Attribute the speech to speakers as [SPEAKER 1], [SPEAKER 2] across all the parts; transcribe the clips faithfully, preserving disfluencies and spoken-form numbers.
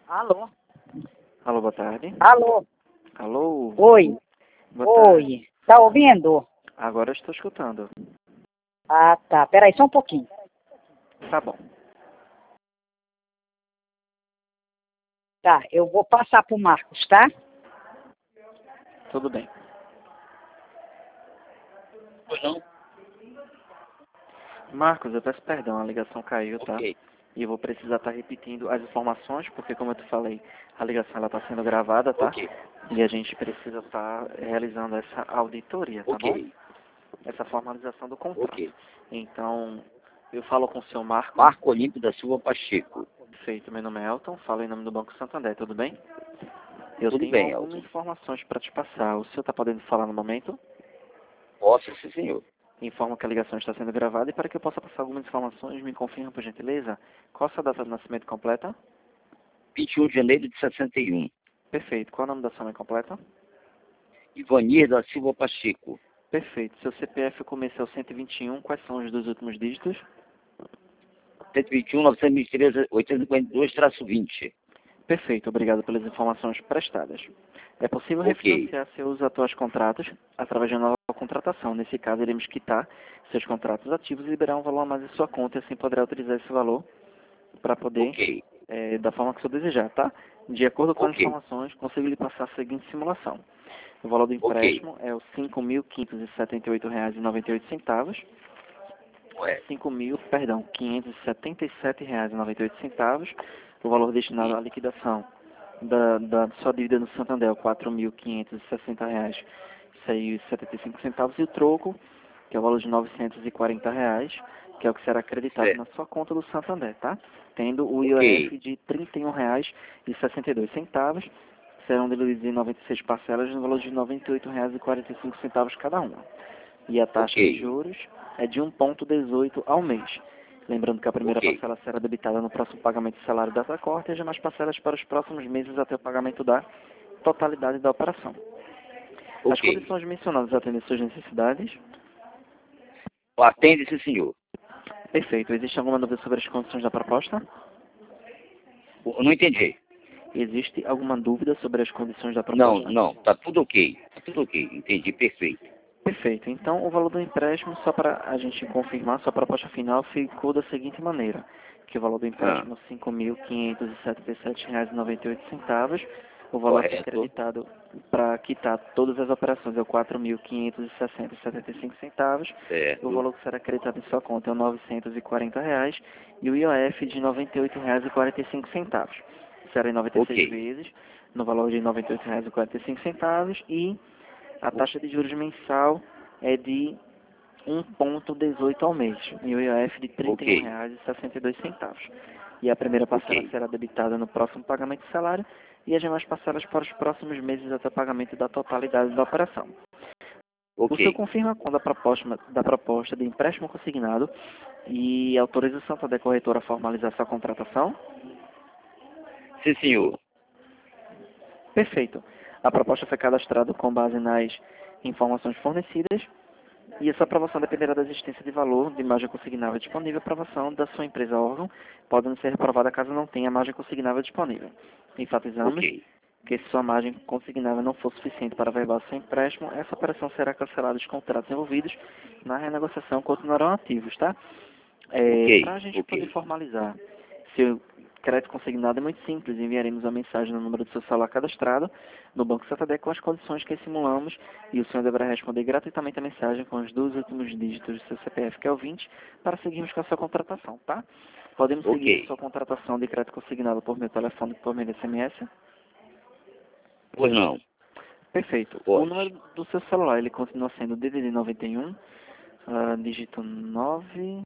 [SPEAKER 1] Alô?
[SPEAKER 2] Alô, boa tarde.
[SPEAKER 1] Alô?
[SPEAKER 2] Alô?
[SPEAKER 1] Oi?
[SPEAKER 2] Boa tarde.
[SPEAKER 1] Oi? Tá ouvindo?
[SPEAKER 2] Agora eu estou escutando.
[SPEAKER 1] Ah, tá. Peraí, só um pouquinho.
[SPEAKER 2] Tá bom.
[SPEAKER 1] Tá, eu vou passar pro Marcos, tá?
[SPEAKER 2] Tudo bem.
[SPEAKER 3] Pois não?
[SPEAKER 2] Marcos, eu peço perdão, a ligação caiu, tá?
[SPEAKER 3] Ok.
[SPEAKER 2] E eu vou precisar estar repetindo as informações, porque como eu te falei, a ligação ela está sendo gravada, tá?
[SPEAKER 3] Ok.
[SPEAKER 2] E a gente precisa estar realizando essa auditoria, tá bom?
[SPEAKER 3] Ok.
[SPEAKER 2] Essa formalização do contrato.
[SPEAKER 3] Ok.
[SPEAKER 2] Então, eu falo com o senhor Marcos.
[SPEAKER 3] Marco Olímpio da Silva Pacheco.
[SPEAKER 2] Perfeito, meu nome é Elton, falo em nome do Banco Santander, tudo bem? Eu
[SPEAKER 3] Tudo
[SPEAKER 2] tenho
[SPEAKER 3] bem,
[SPEAKER 2] algumas
[SPEAKER 3] Elton.
[SPEAKER 2] informações para te passar. O senhor está podendo falar no momento?
[SPEAKER 3] Posso, sim, senhor.
[SPEAKER 2] Informo que a ligação está sendo gravada e para que eu possa passar algumas informações, me confirma, por gentileza, qual a sua data de nascimento completa?
[SPEAKER 3] vinte e um de janeiro de sessenta e um.
[SPEAKER 2] Perfeito. Qual é o nome da sua mãe completa?
[SPEAKER 3] Ivanir da Silva Pacheco.
[SPEAKER 2] Perfeito. Seu C P F começa ao cento e vinte e um, quais são os dois últimos dígitos?
[SPEAKER 3] cento e vinte e um, novecentos e vinte e três, oitocentos e cinquenta e dois, vinte.
[SPEAKER 2] Perfeito. Obrigado pelas informações prestadas. É possível
[SPEAKER 3] Ok.
[SPEAKER 2] refinanciar seus atuais contratos através de uma nova contratação. Nesse caso, iremos quitar seus contratos ativos e liberar um valor a mais em sua conta e assim poderá utilizar esse valor para poder,
[SPEAKER 3] Ok.
[SPEAKER 2] é, da forma que o senhor desejar, tá? De acordo com as
[SPEAKER 3] Ok.
[SPEAKER 2] informações, consigo lhe passar a seguinte simulação. O valor do
[SPEAKER 3] Ok.
[SPEAKER 2] empréstimo é os cinco mil quinhentos e setenta e oito reais e noventa e oito centavos.
[SPEAKER 3] Ué.
[SPEAKER 2] cinco mil, perdão, quinhentos e setenta e sete reais e noventa e oito centavos. O valor destinado à liquidação da, da sua dívida no Santander, quatro mil quinhentos e sessenta reais e setenta e cinco centavos. E o troco, que é o valor de novecentos e quarenta reais, que é o que será acreditado
[SPEAKER 3] Certo.
[SPEAKER 2] na sua conta do Santander, tá? Tendo o I O
[SPEAKER 3] Ok.
[SPEAKER 2] F de trinta e um reais e sessenta e dois centavos. Serão diluídos em noventa e seis parcelas no valor de noventa e oito reais e quarenta e cinco centavos cada uma. E a taxa de
[SPEAKER 3] Ok.
[SPEAKER 2] juros é de um vírgula dezoito ao mês. Lembrando que a primeira
[SPEAKER 3] Ok.
[SPEAKER 2] parcela será debitada no próximo pagamento do salário da corte e as demais parcelas para os próximos meses até o pagamento da totalidade da operação. As
[SPEAKER 3] Ok.
[SPEAKER 2] condições mencionadas atendem suas necessidades?
[SPEAKER 3] Atende, sim, senhor.
[SPEAKER 2] Perfeito. Existe alguma dúvida sobre as condições da proposta?
[SPEAKER 3] Eu não entendi.
[SPEAKER 2] Existe alguma dúvida sobre as condições da
[SPEAKER 3] Não,
[SPEAKER 2] proposta?
[SPEAKER 3] não. Tá tudo ok. Tá tudo ok. Entendi. Perfeito.
[SPEAKER 2] Perfeito. Então, o valor do empréstimo, só para a gente confirmar, sua proposta final ficou da seguinte maneira, que o valor do
[SPEAKER 3] Ah,
[SPEAKER 2] empréstimo é cinco mil quinhentos e setenta e sete reais e noventa e oito centavos, o valor a ser
[SPEAKER 3] correto.
[SPEAKER 2] acreditado para quitar todas as operações é o quatro mil quinhentos e sessenta e setenta e cinco centavos, o
[SPEAKER 3] Certo.
[SPEAKER 2] valor que será acreditado em sua conta é o novecentos e quarenta reais e o I O F de noventa e oito reais e quarenta e cinco centavos. Será em noventa e seis
[SPEAKER 3] Ok.
[SPEAKER 2] vezes, no valor de noventa e oito reais e quarenta e cinco centavos e a taxa de juros mensal é de um vírgula dezoito ao mês e o I O F de trinta e um
[SPEAKER 3] Ok.
[SPEAKER 2] reais e sessenta e dois centavos. E a primeira parcela
[SPEAKER 3] Ok.
[SPEAKER 2] será debitada no próximo pagamento de salário e as demais parcelas para os próximos meses até o pagamento da totalidade da operação. O
[SPEAKER 3] Ok.
[SPEAKER 2] senhor confirma quando a proposta, da proposta de empréstimo consignado e autoriza o Santander Corretora a formalizar sua contratação?
[SPEAKER 3] Sim, senhor.
[SPEAKER 2] Perfeito. A proposta foi cadastrada com base nas informações fornecidas e essa aprovação dependerá da existência de valor de margem consignável disponível. A aprovação da sua empresa órgão pode não ser reprovada caso não tenha margem consignável disponível. Enfatizamos
[SPEAKER 3] Ok.
[SPEAKER 2] que se sua margem consignável não for suficiente para averbar seu empréstimo, essa operação será cancelada e os contratos envolvidos na renegociação continuarão ativos, tá? É,
[SPEAKER 3] Ok.
[SPEAKER 2] para a gente poder
[SPEAKER 3] Ok.
[SPEAKER 2] formalizar seu crédito consignado é muito simples. Enviaremos uma mensagem no número do seu celular cadastrado no Banco Santander com as condições que simulamos e o senhor deverá responder gratuitamente a mensagem com os dois últimos dígitos do seu C P F, que é o vinte, para seguirmos com a sua contratação, tá? Podemos seguir a
[SPEAKER 3] Ok.
[SPEAKER 2] sua contratação de crédito consignado por meu telefone e por meio de S M S?
[SPEAKER 3] Pois não.
[SPEAKER 2] Perfeito. O
[SPEAKER 3] Pode.
[SPEAKER 2] número do seu celular, ele continua sendo D D D noventa e um, ah, dígito nove.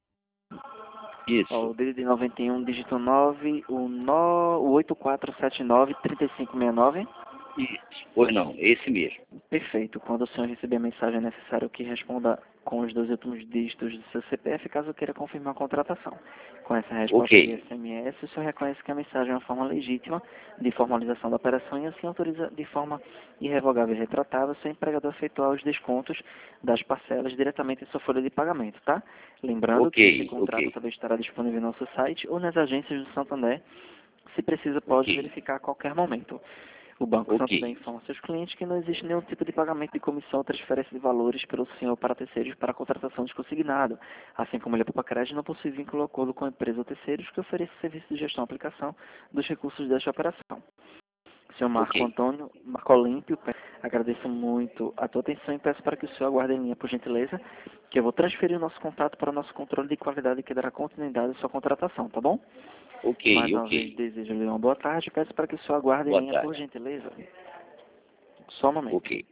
[SPEAKER 2] Ó,
[SPEAKER 3] Isso.
[SPEAKER 2] o D D D noventa e um, dígito nove, o, no, o oito quatro sete nove, três cinco seis nove.
[SPEAKER 3] Isso. Pois não. Esse mesmo.
[SPEAKER 2] Perfeito. Quando o senhor receber a mensagem, é necessário que responda com os dois últimos dígitos do seu C P F, caso queira confirmar a contratação. Com essa resposta
[SPEAKER 3] Ok.
[SPEAKER 2] via S M S, o senhor reconhece que a mensagem é uma forma legítima de formalização da operação e assim autoriza de forma irrevogável e retratável seu empregador a efetuar os descontos das parcelas diretamente em sua folha de pagamento, tá? Lembrando que esse
[SPEAKER 3] Ok.
[SPEAKER 2] contrato
[SPEAKER 3] Ok.
[SPEAKER 2] também estará disponível no nosso site ou nas agências do Santander, Se precisa, pode
[SPEAKER 3] Ok.
[SPEAKER 2] verificar a qualquer momento. O Banco
[SPEAKER 3] Ok.
[SPEAKER 2] Santander informa aos seus clientes que não existe nenhum tipo de pagamento de comissão ou transferência de valores pelo senhor para terceiros para a contratação de consignado, assim como ele para crédito não possui vínculo ou acordo com a empresa ou terceiros que ofereça serviço de gestão e aplicação dos recursos desta operação. Senhor Marco
[SPEAKER 3] Ok.
[SPEAKER 2] Antônio, Marco Olímpio, agradeço muito a tua atenção e peço para que o senhor aguarde em linha, por gentileza, que eu vou transferir o nosso contato para o nosso controle de qualidade que dará continuidade à sua contratação, tá bom?
[SPEAKER 3] Ok,
[SPEAKER 2] Mais uma vez,
[SPEAKER 3] ok.
[SPEAKER 2] desejo-lhe uma boa tarde e peço para que o senhor aguarde em
[SPEAKER 3] Boa
[SPEAKER 2] linha,
[SPEAKER 3] tarde.
[SPEAKER 2] por gentileza. Só um momento.
[SPEAKER 3] Ok.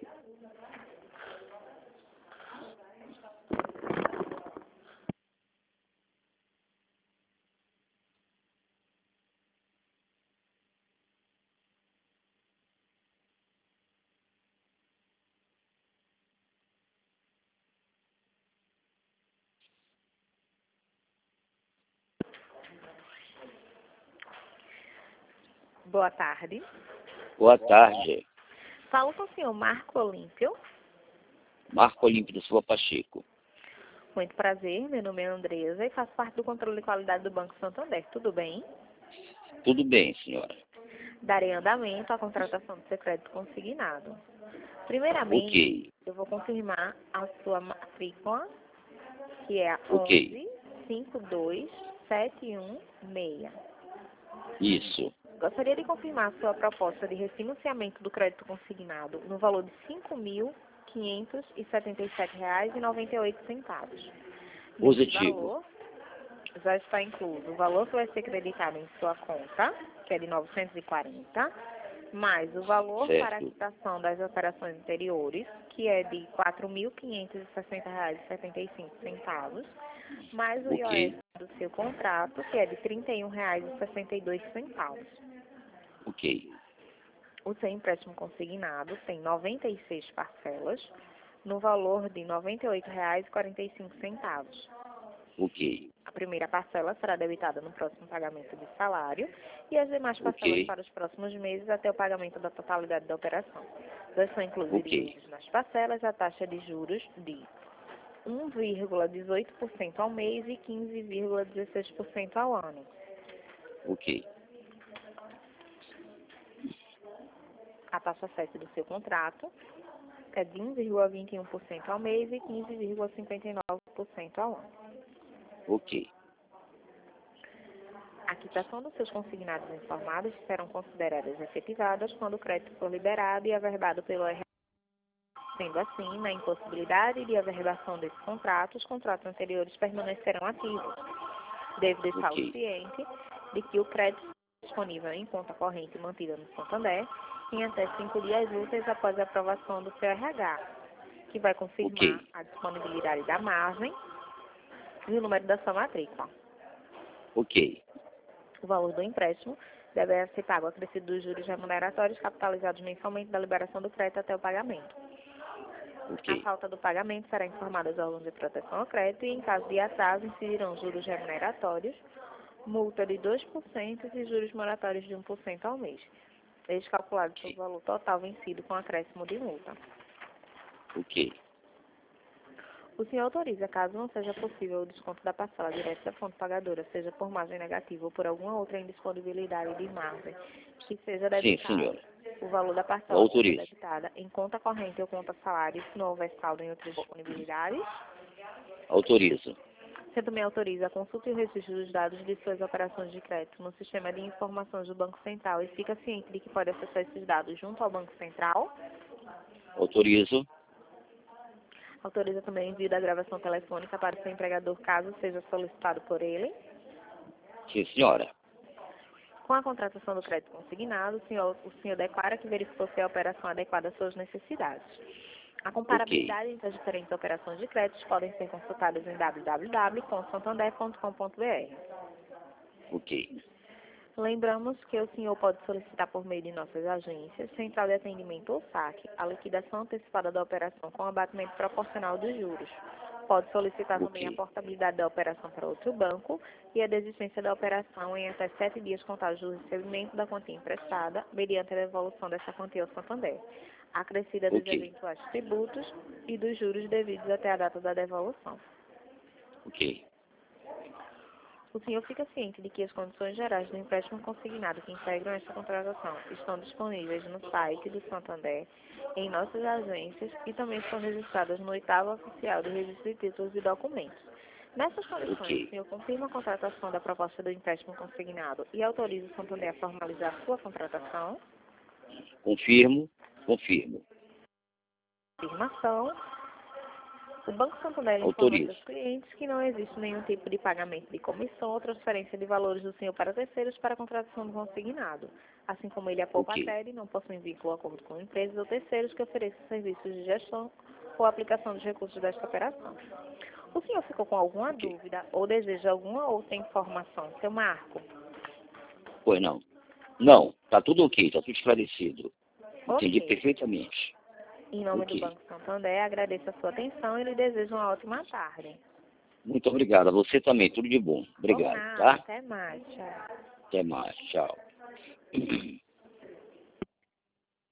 [SPEAKER 4] Boa tarde.
[SPEAKER 3] Boa tarde.
[SPEAKER 4] Falo com o senhor Marco Olímpio.
[SPEAKER 3] Marco Olímpio da Silva Pacheco.
[SPEAKER 4] Muito prazer, meu nome é Andresa e faço parte do controle de qualidade do Banco Santander. Tudo bem?
[SPEAKER 3] Tudo bem, senhora.
[SPEAKER 4] Darei andamento à contratação do seu crédito consignado. Primeiramente,
[SPEAKER 3] Ok.
[SPEAKER 4] eu vou confirmar a sua matrícula, que é a
[SPEAKER 3] Ok.
[SPEAKER 4] onze cinco dois sete um seis.
[SPEAKER 3] Isso.
[SPEAKER 4] Gostaria de confirmar a sua proposta de refinanciamento do crédito consignado no valor de cinco mil quinhentos e setenta e sete reais e noventa e oito centavos. Nesse
[SPEAKER 3] Positivo.
[SPEAKER 4] valor, já está incluso o valor que vai ser creditado em sua conta, que é de novecentos e quarenta, mais o valor
[SPEAKER 3] Certo.
[SPEAKER 4] para a quitação das operações anteriores, que é de quatro mil quinhentos e sessenta reais e setenta e cinco centavos, mais o I O S
[SPEAKER 3] Ok.
[SPEAKER 4] do seu contrato, que é de trinta e um reais e sessenta e dois centavos.
[SPEAKER 3] Ok.
[SPEAKER 4] O seu empréstimo consignado tem noventa e seis parcelas, no valor de noventa e oito reais e quarenta e cinco centavos.
[SPEAKER 3] Ok.
[SPEAKER 4] A primeira parcela será debitada no próximo pagamento de salário e as demais parcelas
[SPEAKER 3] Ok.
[SPEAKER 4] para os próximos meses até o pagamento da totalidade da operação. Já são incluídos
[SPEAKER 3] Ok.
[SPEAKER 4] nas parcelas a taxa de juros de um vírgula dezoito por cento ao mês e quinze vírgula dezesseis por cento ao ano.
[SPEAKER 3] Ok.
[SPEAKER 4] A taxa sete do seu contrato é de um vírgula vinte e um por cento ao mês e quinze vírgula cinquenta e nove por cento ao ano.
[SPEAKER 3] Ok.
[SPEAKER 4] A quitação dos seus consignados informados serão consideradas efetivadas quando o crédito for liberado e averbado pelo R. Sendo assim, na impossibilidade de averbação desses contratos, os contratos anteriores permanecerão ativos. Deve deixar o
[SPEAKER 3] Ok.
[SPEAKER 4] ciente de que o crédito disponível em conta corrente mantida no Santander em até cinco dias úteis após a aprovação do seu R H, que vai confirmar
[SPEAKER 3] Ok.
[SPEAKER 4] a disponibilidade da margem e o número da sua matrícula.
[SPEAKER 3] Ok.
[SPEAKER 4] O valor do empréstimo deverá ser pago acrescido dos juros remuneratórios capitalizados mensalmente da liberação do crédito até o pagamento. A
[SPEAKER 3] Ok.
[SPEAKER 4] falta do pagamento será informada aos órgãos de proteção ao crédito e, em caso de atraso, incidirão juros remuneratórios, multa de dois por cento e juros moratórios de um por cento ao mês. Eles calculados sobre o valor total vencido com acréscimo de multa.
[SPEAKER 3] Ok.
[SPEAKER 4] O senhor autoriza, caso não seja possível o desconto da parcela direto da fonte pagadora, seja por margem negativa ou por alguma outra indisponibilidade de margem, que seja
[SPEAKER 3] Sim,
[SPEAKER 4] debitado
[SPEAKER 3] senhora.
[SPEAKER 4] o valor da parcela seja
[SPEAKER 3] Autorizo.
[SPEAKER 4] debitada em conta corrente ou conta salário, se não houver saldo em outras disponibilidades.
[SPEAKER 3] Autorizo.
[SPEAKER 4] Você também autoriza a consulta e o registro dos dados de suas operações de crédito no sistema de informações do Banco Central e fica ciente de que pode acessar esses dados junto ao Banco Central.
[SPEAKER 3] Autorizo.
[SPEAKER 4] Autoriza também o envio da gravação telefônica para o seu empregador, caso seja solicitado por ele.
[SPEAKER 3] Sim, senhora.
[SPEAKER 4] Com a contratação do crédito consignado, o senhor, o senhor declara que verificou se a operação adequada às suas necessidades. A comparabilidade entre as diferentes operações de crédito podem ser consultadas em w w w ponto santander ponto com ponto b r.
[SPEAKER 3] Ok.
[SPEAKER 4] Lembramos que o senhor pode solicitar por meio de nossas agências, Central de Atendimento ou saque, a liquidação antecipada da operação com abatimento proporcional dos juros. Pode solicitar também a
[SPEAKER 3] Ok.
[SPEAKER 4] portabilidade da operação para outro banco e a desistência da operação em até sete dias contados do recebimento da quantia emprestada, mediante a devolução dessa quantia ao Santander, acrescida dos
[SPEAKER 3] Ok.
[SPEAKER 4] eventuais tributos e dos juros devidos até a data da devolução.
[SPEAKER 3] Ok.
[SPEAKER 4] O senhor fica ciente de que as condições gerais do empréstimo consignado que integram esta contratação estão disponíveis no site do Santander, em nossas agências e também estão registradas no oitavo oficial do Registro de Títulos e Documentos. Nessas condições,
[SPEAKER 3] Ok.
[SPEAKER 4] o senhor confirma a contratação da proposta do empréstimo consignado e autoriza o Santander a formalizar sua contratação?
[SPEAKER 3] Confirmo, confirmo.
[SPEAKER 4] Afirmação. O Banco Santander informa
[SPEAKER 3] Autorizo.
[SPEAKER 4] seus clientes que não existe nenhum tipo de pagamento de comissão ou transferência de valores do senhor para terceiros para a contratação do consignado, assim como ele apoupa
[SPEAKER 3] Ok.
[SPEAKER 4] a sede e não possui vínculo ou acordo com empresas ou terceiros que ofereçam serviços de gestão ou aplicação dos recursos desta operação. O senhor ficou com alguma
[SPEAKER 3] Ok.
[SPEAKER 4] dúvida ou deseja alguma outra informação? Seu Marco?
[SPEAKER 3] Pois não. Não, tá tudo ok, tá tudo esclarecido. Entendi
[SPEAKER 4] Ok.
[SPEAKER 3] perfeitamente.
[SPEAKER 4] Em nome
[SPEAKER 3] Ok.
[SPEAKER 4] do Banco Santander, agradeço a sua atenção e lhe desejo uma ótima tarde.
[SPEAKER 3] Muito obrigado. A você também, tudo de bom.
[SPEAKER 4] Por
[SPEAKER 3] Obrigado,
[SPEAKER 4] nada,
[SPEAKER 3] tá?
[SPEAKER 4] até mais, tchau.
[SPEAKER 3] Até mais, tchau.